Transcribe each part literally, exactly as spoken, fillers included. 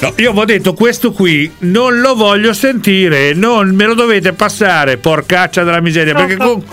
No, io vi ho detto questo qui non lo voglio sentire, non me lo dovete passare, porcaccia della miseria, perché con...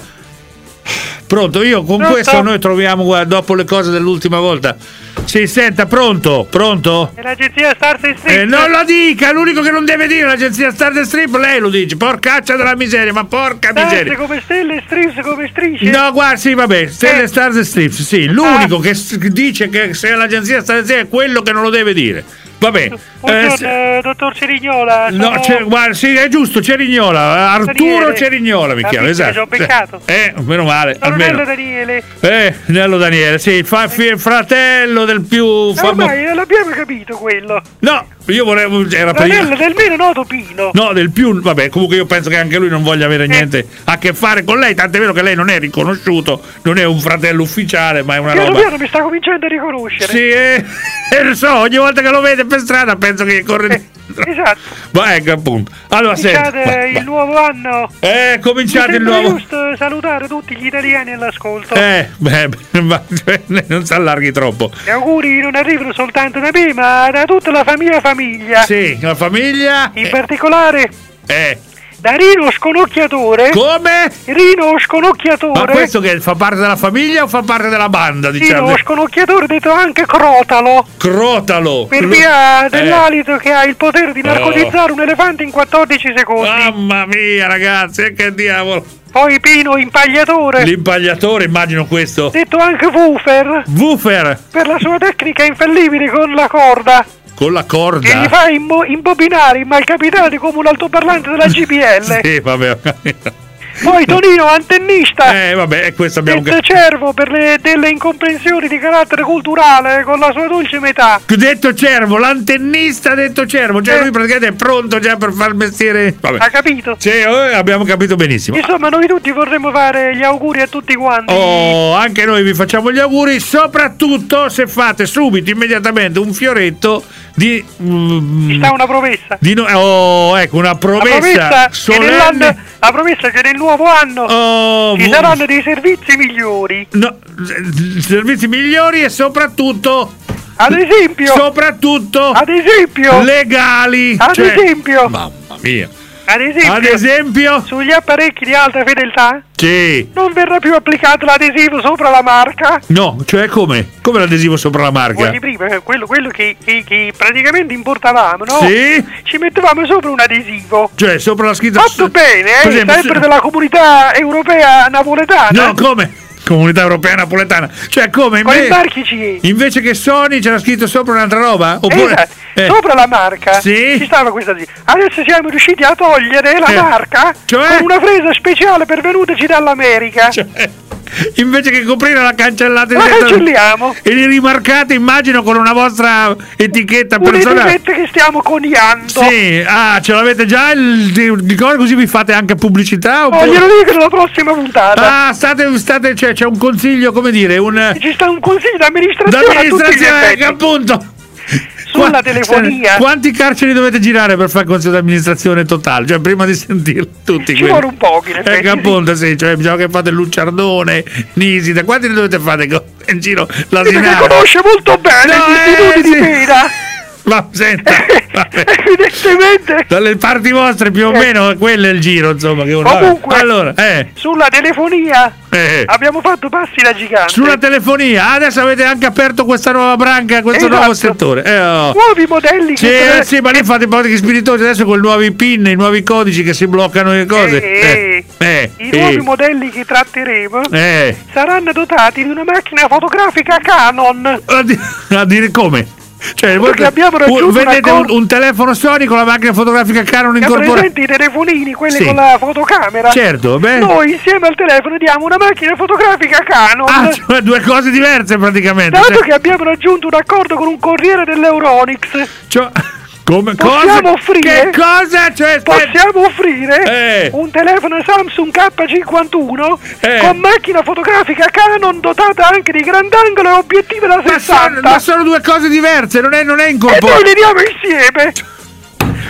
Pronto, io con Pronto? questo noi troviamo, guarda, dopo le cose dell'ultima volta. Si senta, pronto? Pronto? È l'agenzia Stars and Strip. Eh, non lo dica, l'unico che non deve dire l'agenzia Stars and Strip, lei lo dice, porcaccia della miseria, ma porca Stars miseria. come stelle, strips come strisce. No, guarda, sì, vabbè, Stelle Eh. Stars and Strips, sì, l'unico che s- dice che se l'agenzia Stars and Strips è quello che non lo deve dire. Vabbè. Buongiorno, eh, se- eh, dottor Cerignola. No, sono- c'è- guarda, sì, è giusto, Cerignola, Arturo Daniele. Cerignola mi Ah, chiama, sì, esatto. ci ho beccato. Eh, meno male, Sono almeno. Nello Daniele. Eh, Nello Daniele, sì, fa, fi- fratello del più Ma famoso. ormai non l'abbiamo capito quello. No, io volevo, era per Fratello del meno noto Pino. No, del più, vabbè, comunque io penso che anche lui non voglia Eh. avere niente a che fare con lei, tant'è vero che lei non è riconosciuto, non è un fratello ufficiale, ma è una Piano roba. piano mi sta cominciando a riconoscere. Sì, eh, eh, lo so, ogni volta che lo vede per strada penso che corre dietro. Esatto. Ma ecco appunto. Allora, senta, Cominciate va, il va. nuovo anno. Eh, cominciate Mi il sembra nuovo. giusto salutare tutti gli italiani all'ascolto. Eh, beh, beh, ma non si allarghi troppo. Gli auguri non arrivano soltanto da me, ma da tutta la famiglia famiglia. Sì, la famiglia. In eh, particolare eh, da Rino Sconocchiatore. come? Rino Ma Sconocchiatore. questo che fa parte della famiglia o fa parte della banda, diciamo? Rino Sconocchiatore detto anche Crotalo. Crotalo. Per Lo- via eh. dell'alito che ha il potere di narcotizzare un elefante in quattordici secondi. Mamma mia, ragazzi, e che diavolo. Poi Pino Impagliatore. L'impagliatore, immagino questo. Detto anche Woofer. Woofer Per la sua tecnica infallibile con la corda. con la Che gli corda. fa imbo- imbobinare i malcapitati come un altoparlante della G P L. Sì, vabbè, ho capito. Poi Tonino Antennista. Eh, vabbè, e questo abbiamo Detto capito. Cervo per le, delle incomprensioni di carattere culturale con la sua dolce metà. Detto Cervo, l'antennista detto Cervo, cioè Eh. lui praticamente è pronto già per fare il mestiere. Vabbè. Ha capito? Sì, eh, abbiamo capito benissimo. Insomma, noi tutti vorremmo fare gli auguri a tutti quanti. Oh, anche noi vi facciamo gli auguri, soprattutto se fate subito, immediatamente un fioretto di. mm, Ci sta una promessa. di no- oh, ecco, una La promessa, promessa, che nell'anno, solenne. la promessa che nel nuovo anno Oh, ci vo- saranno dei servizi migliori. no, s- servizi migliori e soprattutto. Ad esempio, Soprattutto ad esempio, legali. ad cioè- esempio, Mamma mia. ad esempio, Ad esempio? sugli apparecchi di alta fedeltà Sì. non verrà più applicato l'adesivo sopra la marca. No, cioè come? Come l'adesivo sopra la marca? Quelli prima, eh, quello, quello che, che- che praticamente importavamo, no? Sì? Ci mettevamo sopra un adesivo. Cioè, sopra la scritta. Fatto bene, Per eh? esempio, Sempre se- della comunità europea napoletana. No, come? Comunità europea napoletana. Cioè, come? Con i Inve- marchi C E. Invece che Sony c'era scritto sopra un'altra roba? Oppure. Esatto. eh, Sopra la marca Sì? ci stava questa di- Adesso siamo riusciti a togliere la Eh. marca Cioè? con una fresa speciale pervenutaci dall'America. cioè, invece che coprire la cancellate La dentro- cancelliamo. e li rimarcate, immagino, con una vostra etichetta personale. Un'etichetta che stiamo coniando. Sì, ah, ce l'avete già il, il coso, così vi fate anche pubblicità? Oh, Oppure... glielo dico nella prossima puntata. Ah, state, state, cioè, c'è un consiglio, come dire, un Ci sta un consiglio d'amministrazione a tutti gli d'amministrazione, effetti. che appunto. Sulla Qua- telefonia. cioè, quanti carceri dovete girare per fare consiglio d'amministrazione totale? Cioè, prima di sentirli tutti Ci quelli. vuole un po', in effetti, Ecco, sì. appunto, sì, cioè, bisogna che fate Lucciardone, Nisida, quanti ne dovete fare co- in giro Perché l'asinale? conosce molto bene No, gli istituti eh, di sì. pena. Ma senta, vabbè. Evidentemente. Dalle parti vostre più o Eh. meno quello è il giro, insomma, che uno. Comunque, allora, eh, sulla telefonia eh. abbiamo fatto passi da gigante. Sulla telefonia, adesso avete anche aperto questa nuova branca, questo Esatto. nuovo settore. Eh, oh. Nuovi modelli Sì, che eh, sì, ma lì fate i pochi spiritosi adesso con i nuovi pin, i nuovi codici che si bloccano le cose. Eh, eh, I eh, nuovi modelli che tratteremo eh. saranno dotati di una macchina fotografica Canon. A di- a dire come? Cioè, voi Perché abbiamo raggiunto un- un vendete un, accordo- un telefono Sony con la macchina fotografica Canon Che ha incorporata. presente i telefonini, quelli Sì. con la fotocamera? Certo, beh. Noi insieme al telefono diamo una macchina fotografica Canon. Ah, cioè due cose diverse praticamente. Dato Cioè, che abbiamo raggiunto un accordo con un corriere dell'Euronix, cioè, come possiamo cosa? offrire- Che cosa? Cioè, aspetta. possiamo offrire Eh. un telefono Samsung K cinquantuno Eh. con macchina fotografica Canon dotata anche di grandangolo e obiettivo da ma, sono, sessanta. ma sono due cose diverse, non è, non è E noi incorporato. le diamo insieme.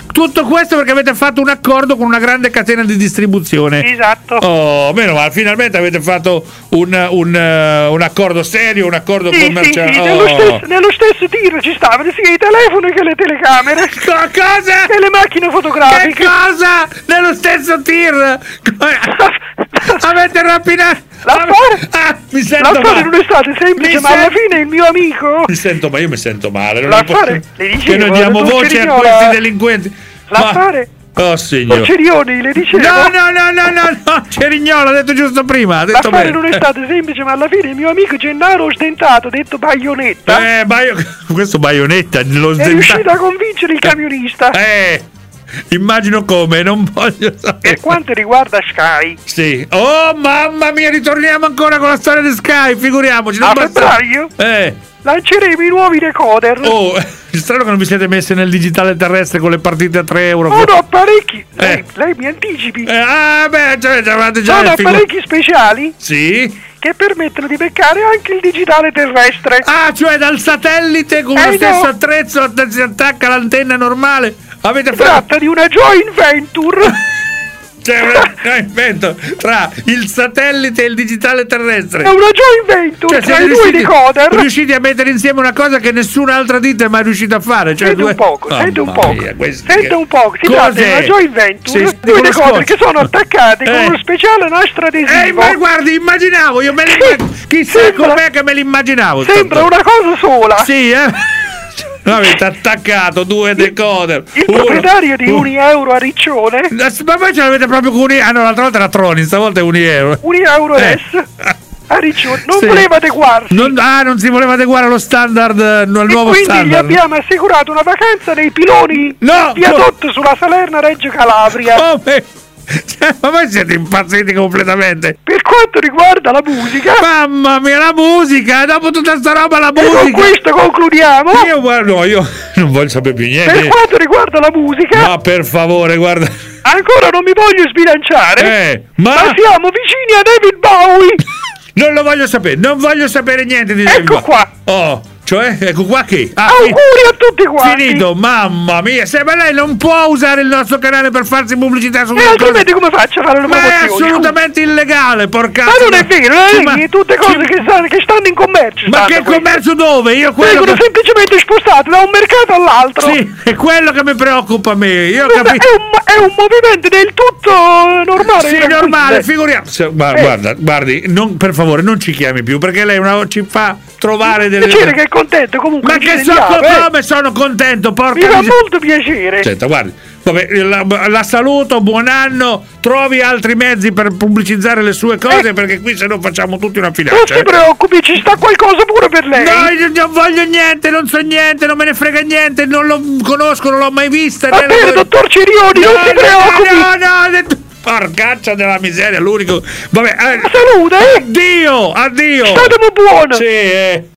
tutto questo perché avete fatto un accordo con una grande catena di distribuzione. Esatto. Oh, meno male, finalmente avete fatto un, un, uh, un accordo serio, un accordo Sì, commerciale. sì, sì. Oh. Nello, stesso, nello stesso tir ci stavano sia i telefoni che le telecamere. Cosa? E le macchine Che fotografiche. cosa? Nello stesso tir? Avete rapinato? L'affare, Ah, mi sento l'affare male. non è stato semplice, Mi ma alla sen- fine il mio amico. Mi sento, ma io mi sento male. Non L'affare, è le dicevo, che noi diamo dottor voce a Cerignola, questi delinquenti. L'affare, Ma... Oh signore. Cerioni, le dicevo. No, no, no, no, no, no, Cerignola, ha detto giusto prima. Ha detto L'affare bene. non è stato semplice, ma alla fine il mio amico Gennaro Stentato, detto Baionetta, Eh, Baio... questo Baionetta lo è riuscito sdentato. a convincere il camionista. Eh, immagino come, non voglio sapere. Per quanto riguarda Sky, Sì. Oh, mamma mia, ritorniamo ancora con la storia di Sky, figuriamoci. non a basta- febbraio Eh. lanceremo i nuovi decoder. Oh, è strano che non vi siete messi nel digitale terrestre con le partite a tre euro. Sono apparecchi. Lei, Eh. lei mi anticipi. Eh, ah, beh, cioè, già, avete già Sono il figu- apparecchi speciali Sì. che permettono di beccare anche il digitale terrestre. Ah, cioè dal satellite con Eh, lo stesso no. attrezzo si attacca l'antenna normale. Avete Si fatto tratta di una joint venture. c'è un invento tra il satellite e il digitale terrestre. È una joint venture Cioè, tra siete i due riusciti, decoder. riusciti a mettere insieme una cosa che nessun'altra ditta è mai riuscita a fare. Cioè Sente due... un poco, sente un Mamma poco. mia, questi Sente che- un poco. Si tratta di Cos'è? una joint venture. Sì, due conosco. decoder che sono attaccati Eh. con uno speciale nastro Eh, adesivo. ma guardi, immaginavo, io me l'immag- chissà Sembra- com'è che me l'immaginavo. sta Sembra cosa. una cosa sola. Sì, eh. Avete attaccato due decoder. Il Uno- proprietario di uno- un euro a Riccione, Ma poi ce l'avete proprio con un... Ah no, l'altra volta era Troni, stavolta è un euro. un euro Eh. adesso, a Riccione, non Sì. voleva adeguarsi. Non, ah, non si voleva adeguare allo standard, eh, al E nuovo quindi gli standard. abbiamo assicurato una vacanza nei piloni No, viadotto sulla Salerno-Reggio Calabria. Come? Cioè, ma voi siete impazziti completamente. Per quanto riguarda la musica, Mamma mia, la musica! Dopo tutta sta roba, la e con musica! questo concludiamo. Io guarda, no, io non voglio sapere più Per niente. quanto riguarda la musica, Ma per favore, guarda. ancora non mi voglio sbilanciare, Eh, ma ma siamo vicini a David Bowie. non lo voglio sapere, non voglio sapere niente di Ecco qua. Oh, cioè, ecco qua che. Ah, Auguri a tutti quanti. finito, mamma mia, se ma lei non può usare il nostro canale per farsi pubblicità su E quelle cose. altrimenti come faccio a fare le Ma è promozioni? assolutamente illegale, porca. Ma non è vero, Sì, eh, ma- tutte cose sì, che stanno, che stanno in commercio. Ma stanno che queste. commercio dove? Io quello Vengono che... semplicemente spostati da un mercato all'altro. Sì, è quello che mi preoccupa a me. Io ho È un, capito. è un movimento del tutto normale. Sì, tranquillo. normale, figuriamoci. Guarda, Eh. guarda, guardi, non, per favore, non ci chiami più perché lei una, ci fa trovare delle. Piacere che è contento comunque. Ma di che ci so vediamo, eh. come sono contento, porca Mi fa miseria. molto piacere. Senta, guardi, vabbè, la, la saluto, buon anno, trovi altri mezzi per pubblicizzare le sue cose Eh. perché qui se no facciamo tutti una Non filaccia. si eh. preoccupi, ci sta qualcosa pure per lei. No, io non voglio niente, non so niente, non me ne frega niente, non lo conosco, non l'ho mai vista. Va né la- bene, dottor Cerioni, No, non si no, preoccupi. no, no, no, no. Porcaccia della miseria, l'unico. Vabbè, eh, Salute, eh. addio, addio. Statemi buono. Sì, eh.